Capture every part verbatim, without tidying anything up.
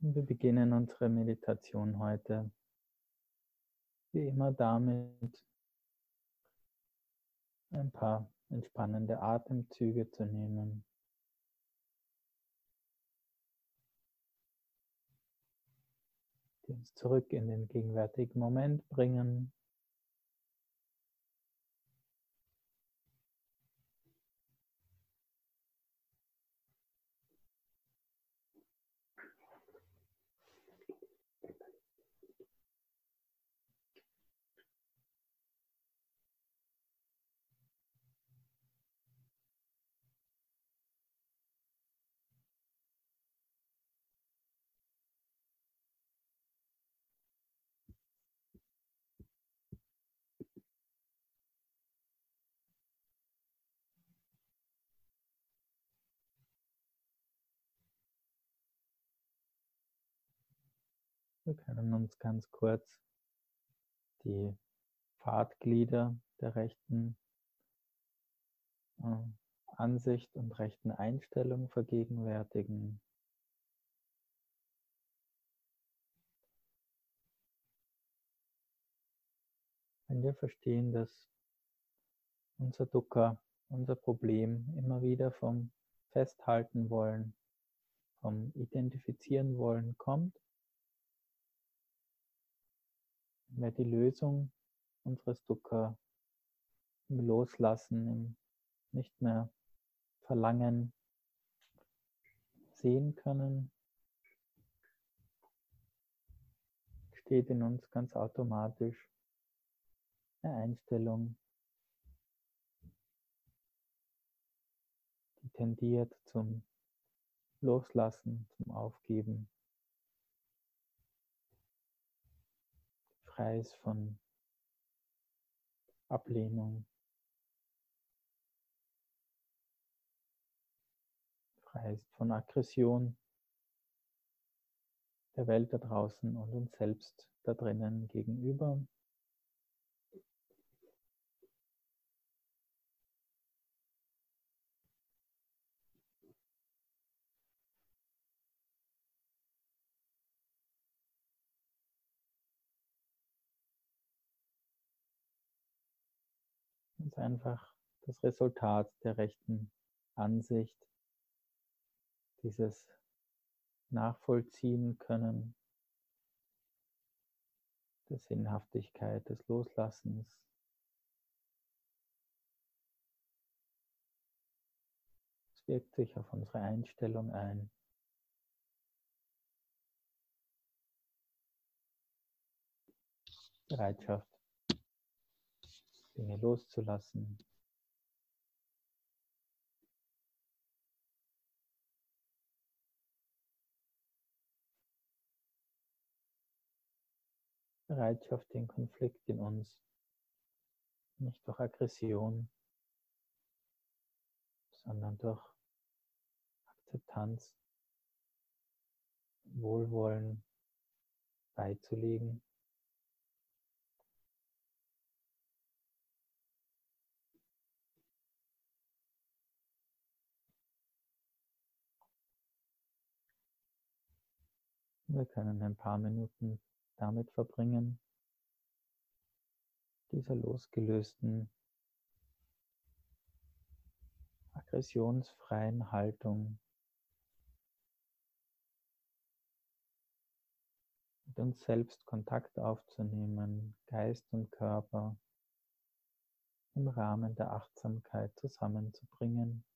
Wir beginnen unsere Meditation heute wie immer damit, ein paar entspannende Atemzüge zu nehmen. Die uns zurück in den gegenwärtigen Moment bringen. Wir können uns ganz kurz die Fahrtglieder der rechten äh, Ansicht und rechten Einstellung vergegenwärtigen. Wenn wir verstehen, dass unser Dukkha, unser Problem immer wieder vom Festhalten wollen, vom Identifizieren wollen kommt, wenn wir die Lösung unseres Dukkha im Loslassen, im nicht mehr Verlangen sehen können, steht in uns ganz automatisch eine Einstellung, die tendiert zum Loslassen, zum Aufgeben, frei ist von Ablehnung, frei ist von Aggression der Welt da draußen und uns selbst da drinnen gegenüber. Das ist einfach das Resultat der rechten Ansicht, dieses Nachvollziehen können, der Sinnhaftigkeit des Loslassens. Es wirkt sich auf unsere Einstellung ein. Bereitschaft, Dinge loszulassen. Bereitschaft, den Konflikt in uns nicht durch Aggression, sondern durch Akzeptanz, Wohlwollen beizulegen. Wir können ein paar Minuten damit verbringen, dieser losgelösten, aggressionsfreien Haltung mit uns selbst Kontakt aufzunehmen, Geist und Körper im Rahmen der Achtsamkeit zusammenzubringen.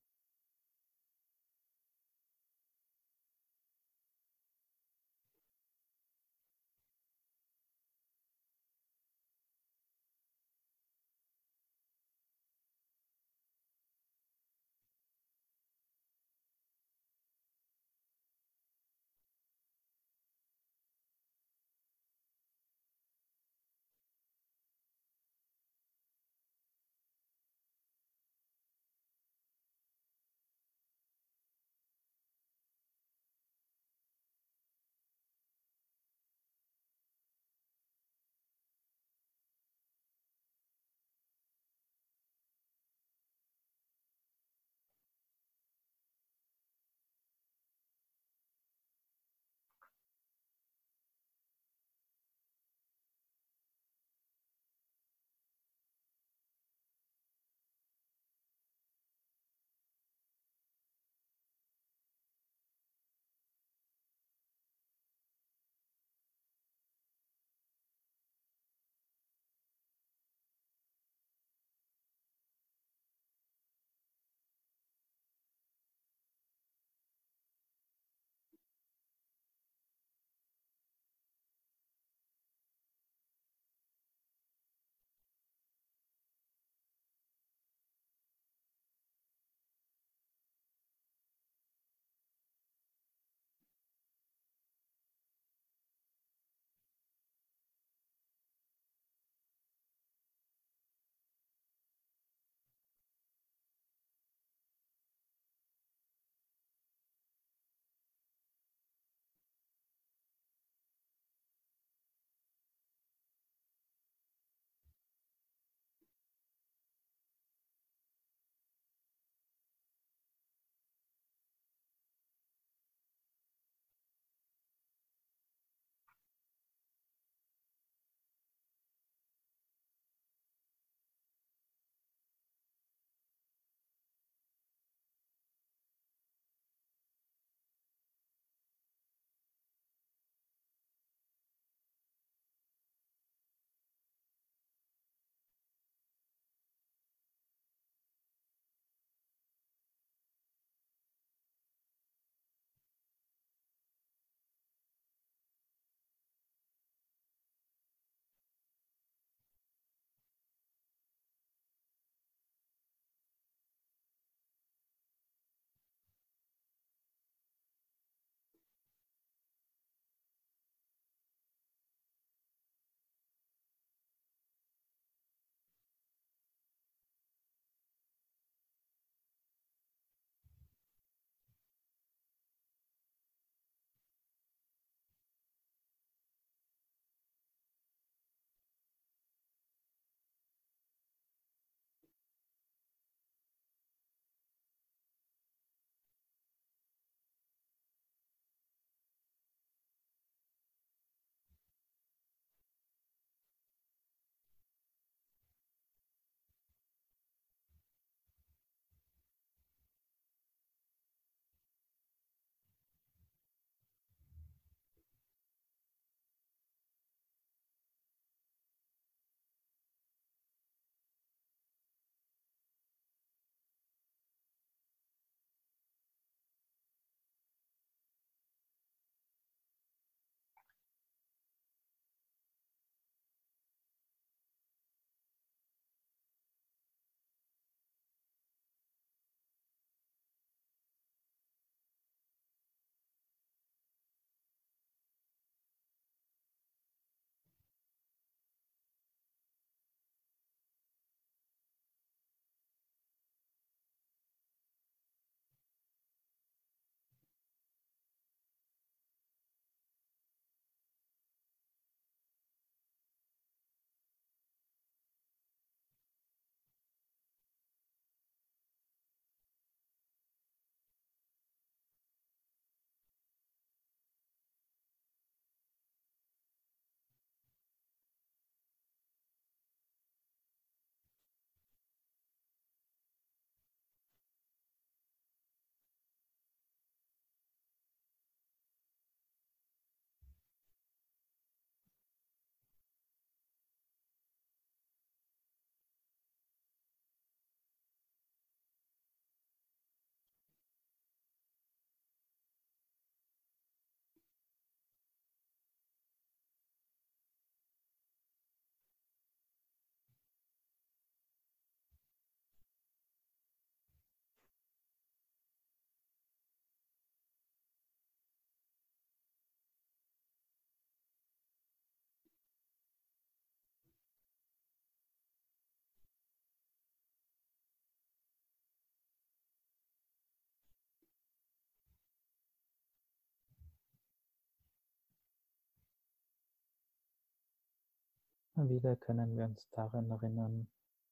Immer wieder können wir uns daran erinnern,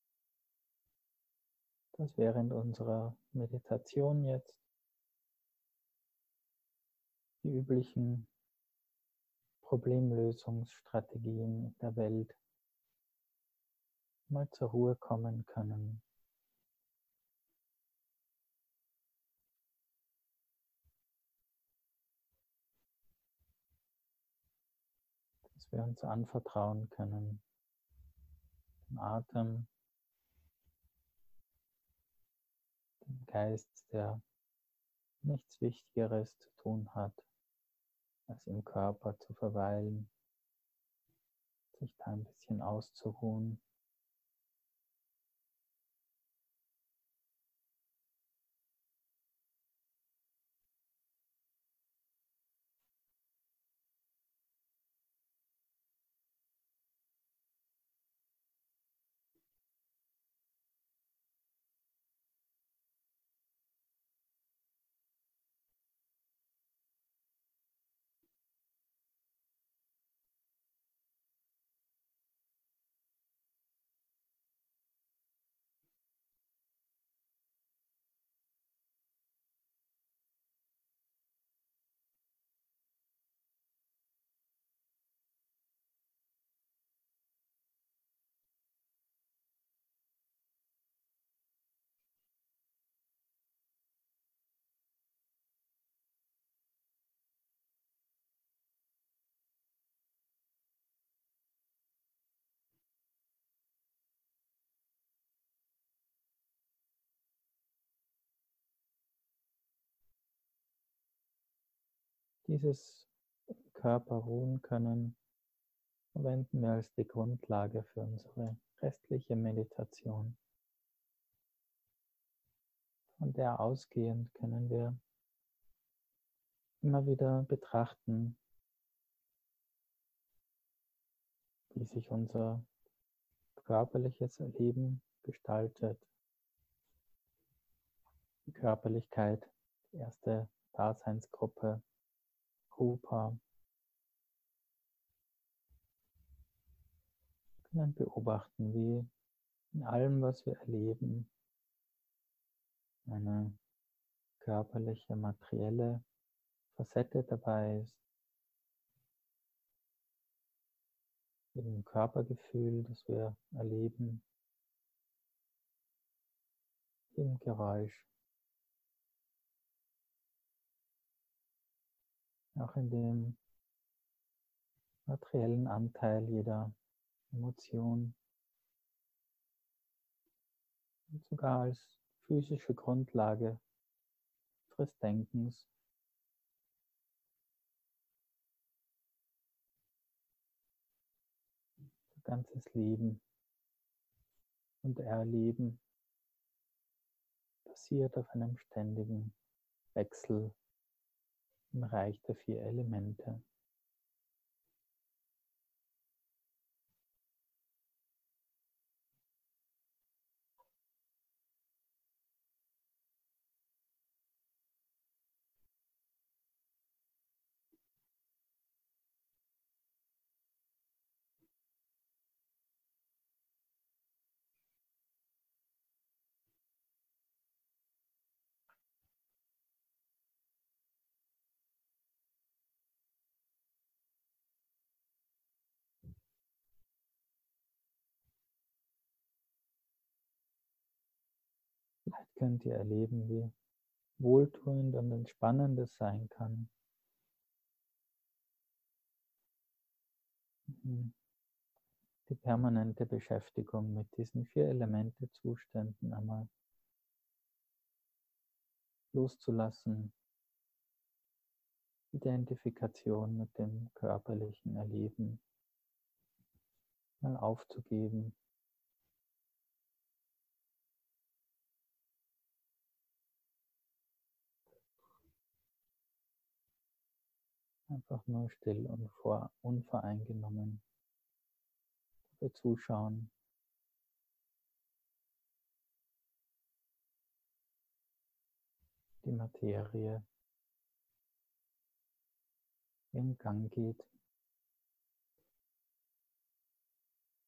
dass während unserer Meditation jetzt die üblichen Problemlösungsstrategien in der Welt mal zur Ruhe kommen können. Dass wir uns anvertrauen können, dem Atem, dem Geist, der nichts Wichtigeres zu tun hat, als im Körper zu verweilen, sich da ein bisschen auszuruhen. Dieses im Körper ruhen können verwenden wir als die Grundlage für unsere restliche Meditation. Von der ausgehend können wir immer wieder betrachten, wie sich unser körperliches Leben gestaltet. Die Körperlichkeit, die erste Daseinsgruppe, Rupa. Wir können beobachten, wie in allem, was wir erleben, eine körperliche, materielle Facette dabei ist. Mit dem Körpergefühl, das wir erleben, im Geräusch, auch in dem materiellen Anteil jeder Emotion und sogar als physische Grundlage unseres Denkens. Unser ganzes Leben und Erleben basiert auf einem ständigen Wechsel im Reich der vier Elemente. Vielleicht könnt ihr erleben, wie wohltuend und entspannend es sein kann, die permanente Beschäftigung mit diesen vier Elemente-Zuständen einmal loszulassen, Identifikation mit dem körperlichen Erleben mal aufzugeben. Einfach nur still und vor, unvoreingenommen dabei zuschauen. Die Materie in Gang geht.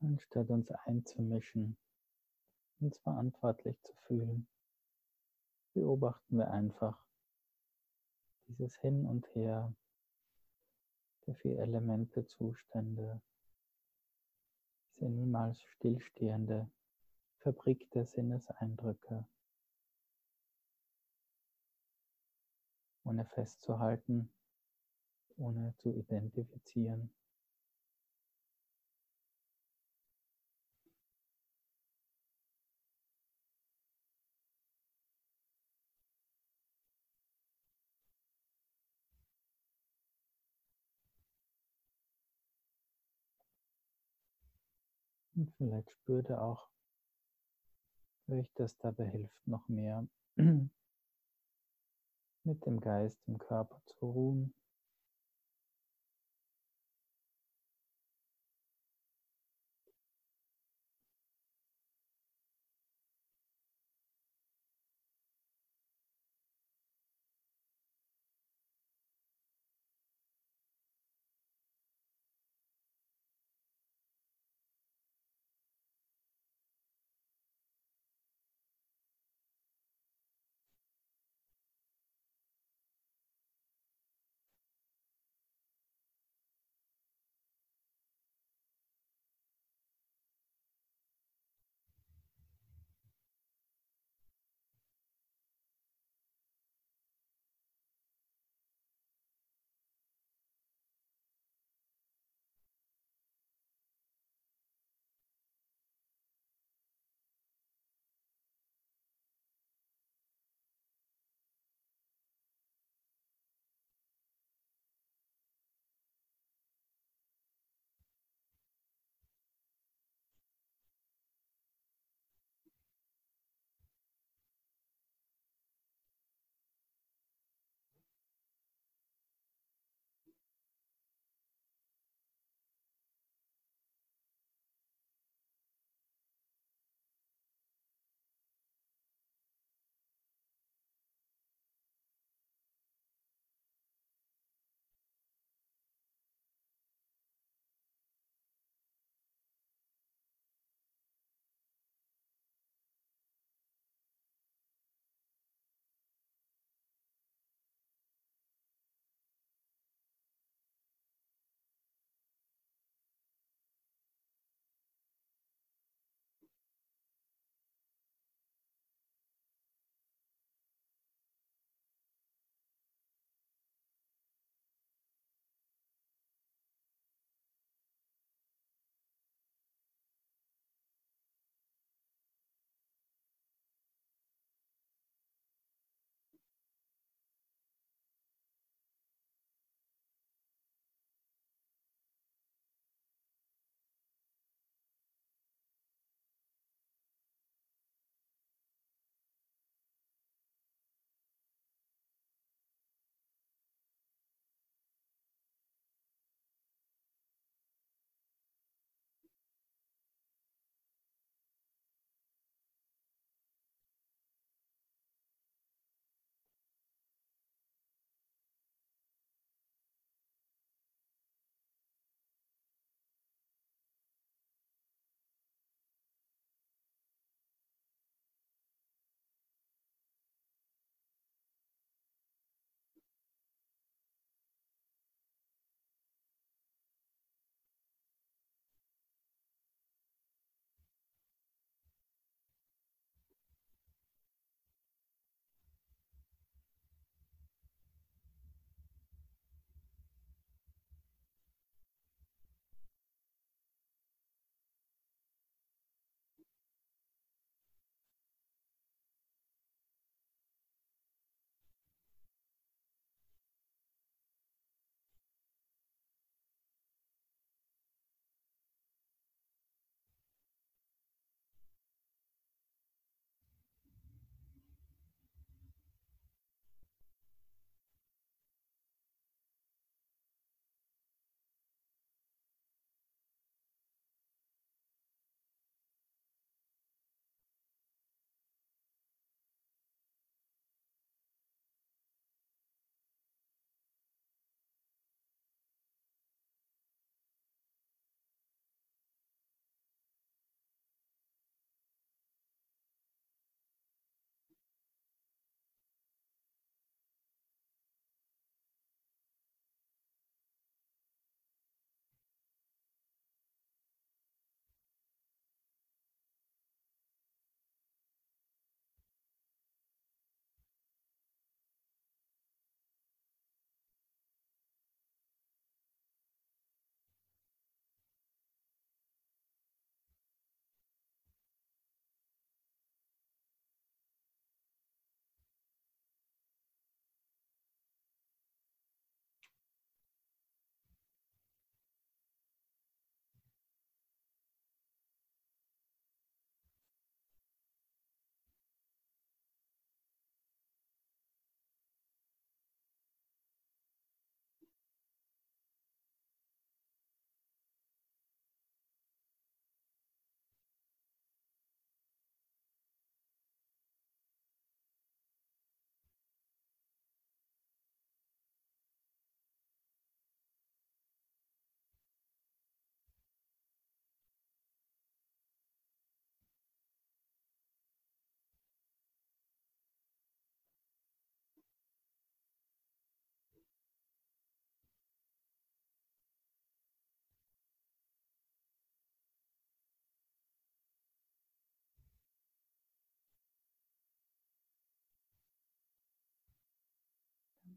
anstatt uns einzumischen, uns verantwortlich zu fühlen, beobachten wir einfach dieses Hin und Her der vier Elemente Zustände, diese niemals stillstehende Fabrik der Sinneseindrücke, ohne festzuhalten, ohne zu identifizieren. Und vielleicht spürt ihr auch, wie euch das dabei hilft, noch mehr mit dem Geist im Körper zu ruhen.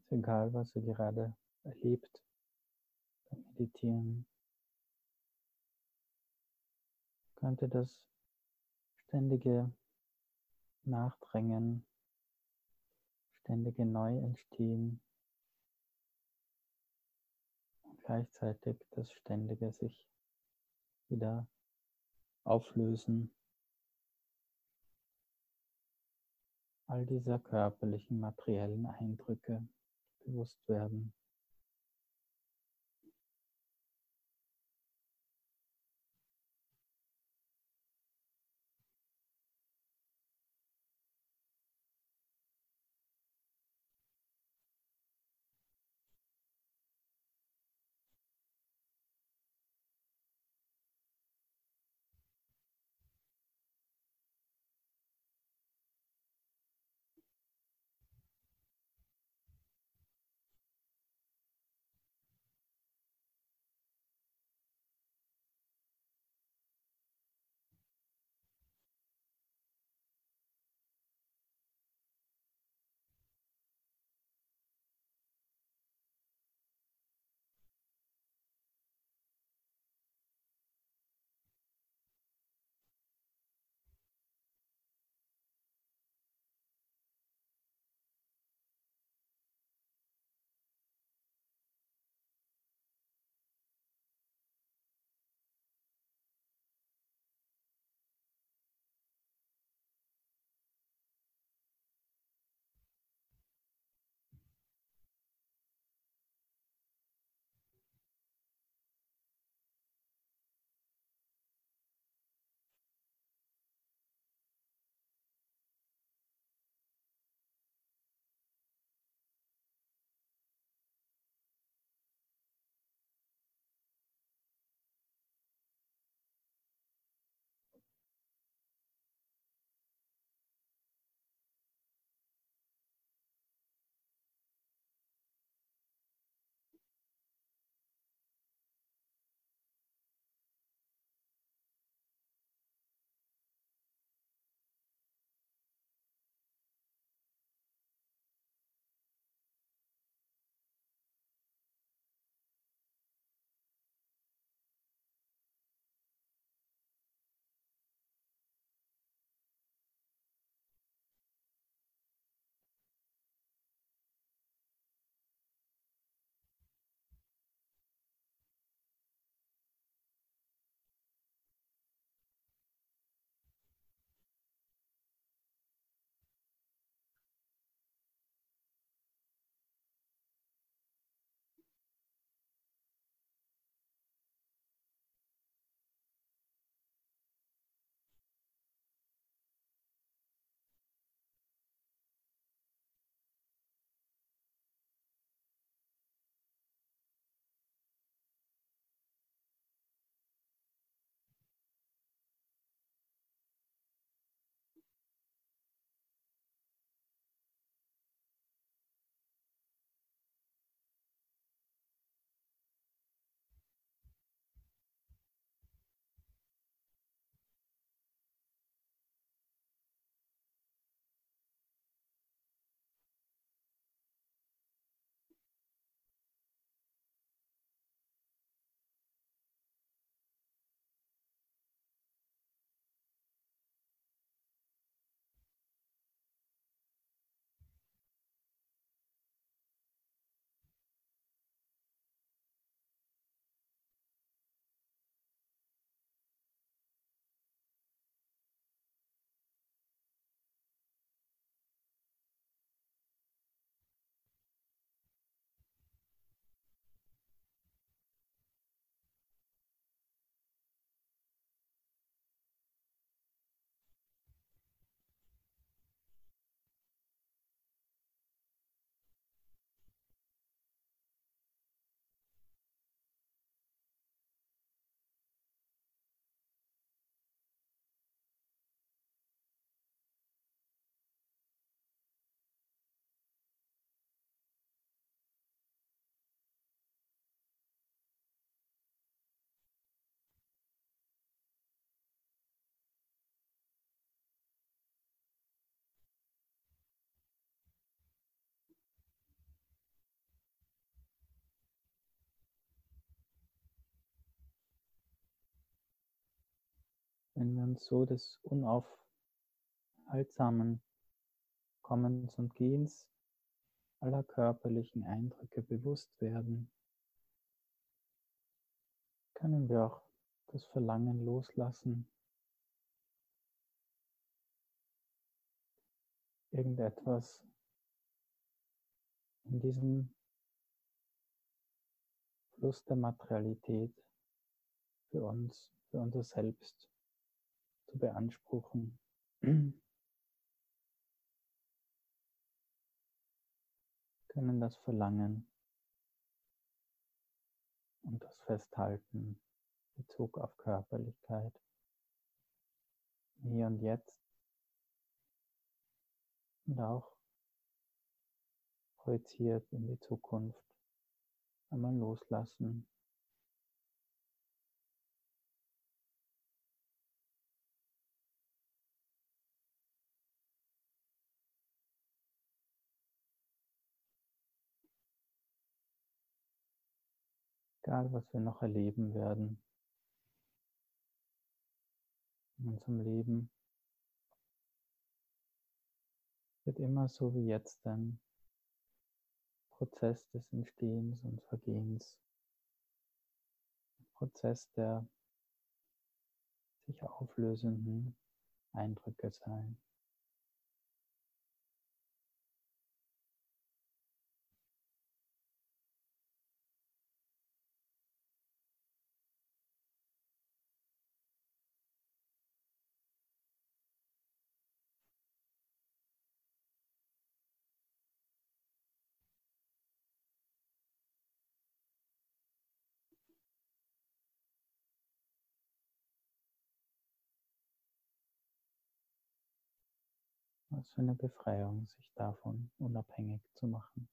Ist egal, was ihr gerade erlebt beim Meditieren, könnte das ständige Nachdrängen, ständige Neuentstehen und gleichzeitig das ständige sich wieder auflösen all dieser körperlichen, materiellen Eindrücke bewusst werden. wenn wir uns so des unaufhaltsamen Kommens und Gehens aller körperlichen Eindrücke bewusst werden, können wir auch das Verlangen loslassen, irgendetwas in diesem Fluss der Materialität für uns, für unser Selbst zu beanspruchen. Können das Verlangen und das Festhalten in Bezug auf Körperlichkeit hier und jetzt und auch projiziert in die Zukunft einmal loslassen. Egal, was wir noch erleben werden in unserem Leben, wird immer so wie jetzt ein Prozess des Entstehens und Vergehens, ein Prozess der sich auflösenden Eindrücke sein. Was für eine Befreiung, sich davon unabhängig zu machen.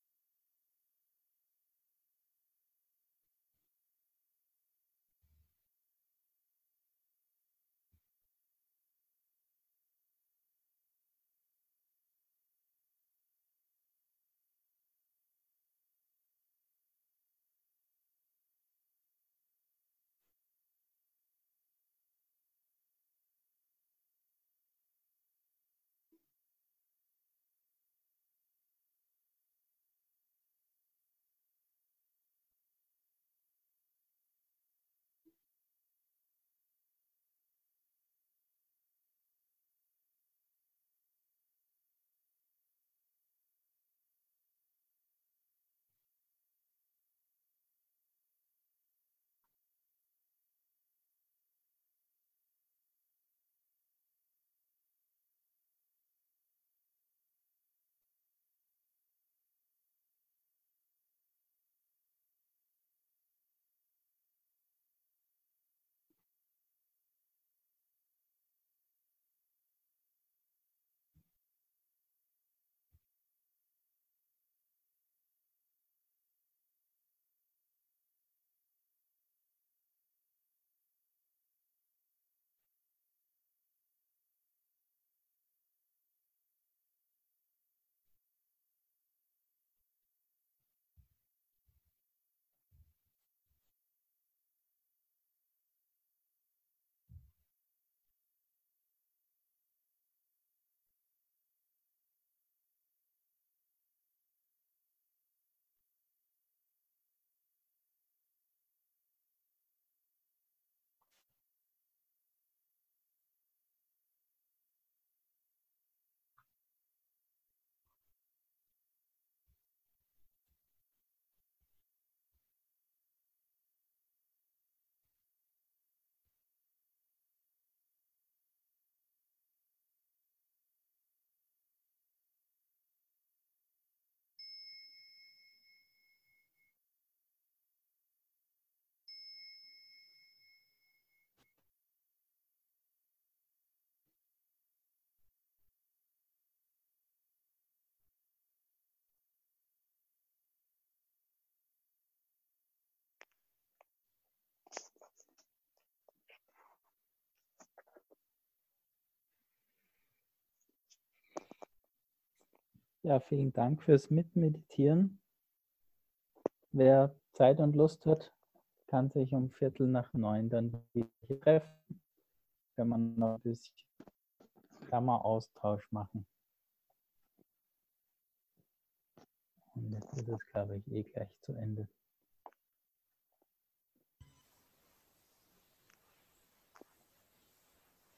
Ja, vielen Dank fürs Mitmeditieren. Wer Zeit und Lust hat, kann sich um Viertel nach neun dann wieder treffen. wenn man noch ein bisschen Klammeraustausch machen. Und jetzt ist es, glaube ich, eh gleich zu Ende.